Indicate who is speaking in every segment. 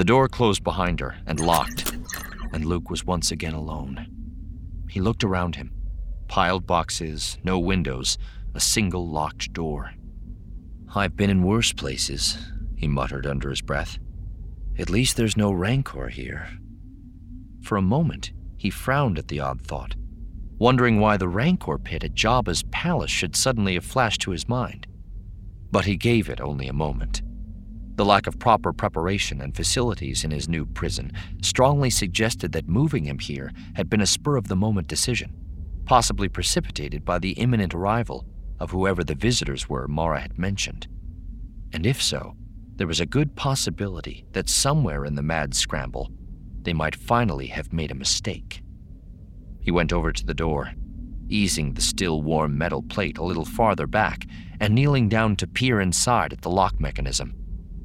Speaker 1: The door closed behind her and locked, and Luke was once again alone. He looked around him. Piled boxes, no windows, a single locked door. "I've been in worse places," he muttered under his breath. "At least there's no rancor here." For a moment, he frowned at the odd thought, wondering why the rancor pit at Jabba's palace should suddenly have flashed to his mind. But he gave it only a moment. The lack of proper preparation and facilities in his new prison strongly suggested that moving him here had been a spur-of-the-moment decision, possibly precipitated by the imminent arrival of whoever the visitors were Mara had mentioned. And if so, there was a good possibility that somewhere in the mad scramble, they might finally have made a mistake. He went over to the door, easing the still warm metal plate a little farther back and kneeling down to peer inside at the lock mechanism.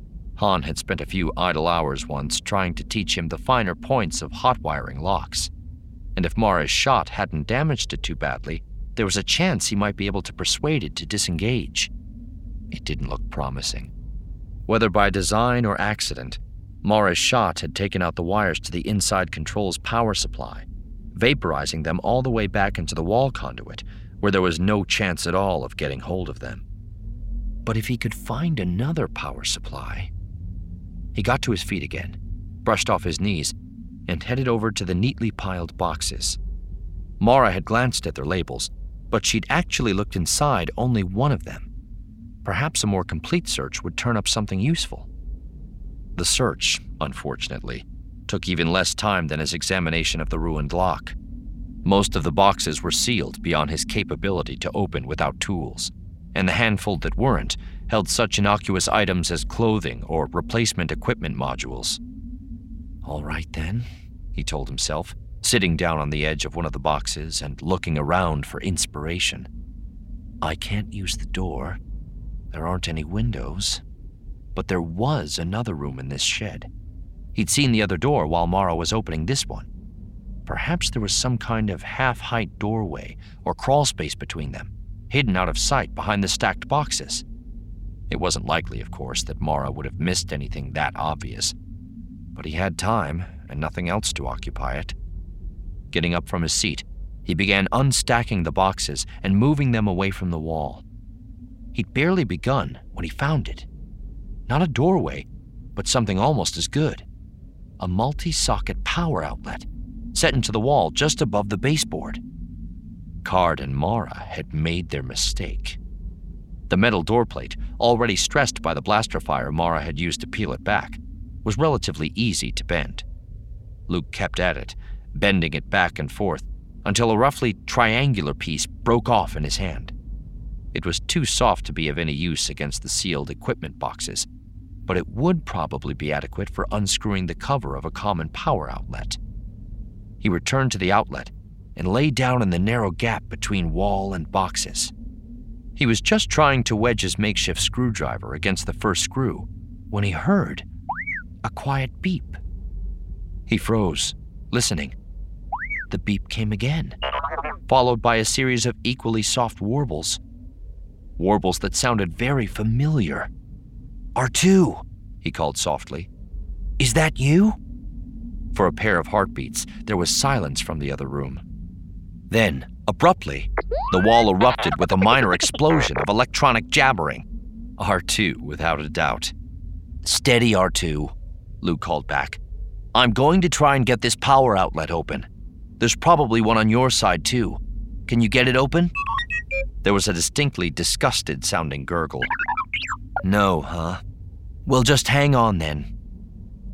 Speaker 1: Han had spent a few idle hours once trying to teach him the finer points of hot-wiring locks, and if Mara's shot hadn't damaged it too badly, there was a chance he might be able to persuade it to disengage. It didn't look promising. Whether by design or accident, Mara's shot had taken out the wires to the inside control's power supply, vaporizing them all the way back into the wall conduit, where there was no chance at all of getting hold of them. But if he could find another power supply... He got to his feet again, brushed off his knees, and headed over to the neatly piled boxes. Mara had glanced at their labels, but she'd actually looked inside only one of them. Perhaps a more complete search would turn up something useful. The search, unfortunately, took even less time than his examination of the ruined lock. Most of the boxes were sealed beyond his capability to open without tools, and the handful that weren't held such innocuous items as clothing or replacement equipment modules. "All right then," he told himself, sitting down on the edge of one of the boxes and looking around for inspiration. "I can't use the door. There aren't any windows. But there was another room in this shed. He'd seen the other door while Mara was opening this one. Perhaps there was some kind of half-height doorway or crawl space between them, hidden out of sight behind the stacked boxes. It wasn't likely, of course, that Mara would have missed anything that obvious. But he had time and nothing else to occupy it. Getting up from his seat, he began unstacking the boxes and moving them away from the wall. He'd barely begun when he found it. Not a doorway, but something almost as good. A multi-socket power outlet, set into the wall just above the baseboard. Card and Mara had made their mistake. The metal door plate, already stressed by the blaster fire Mara had used to peel it back, was relatively easy to bend. Luke kept at it, bending it back and forth, until a roughly triangular piece broke off in his hand. It was too soft to be of any use against the sealed equipment boxes, but it would probably be adequate for unscrewing the cover of a common power outlet. He returned to the outlet and lay down in the narrow gap between wall and boxes. He was just trying to wedge his makeshift screwdriver against the first screw when he heard a quiet beep. He froze, listening. The beep came again, followed by a series of equally soft warbles. Warbles that sounded very familiar. "R2," he called softly. "Is that you?" For a pair of heartbeats, there was silence from the other room. Then, abruptly, the wall erupted with a minor explosion of electronic jabbering. R2, without a doubt. "Steady, R2," Luke called back. "I'm going to try and get this power outlet open. There's probably one on your side, too. Can you get it open?" There was a distinctly disgusted-sounding gurgle. "No, huh? Well, just hang on then.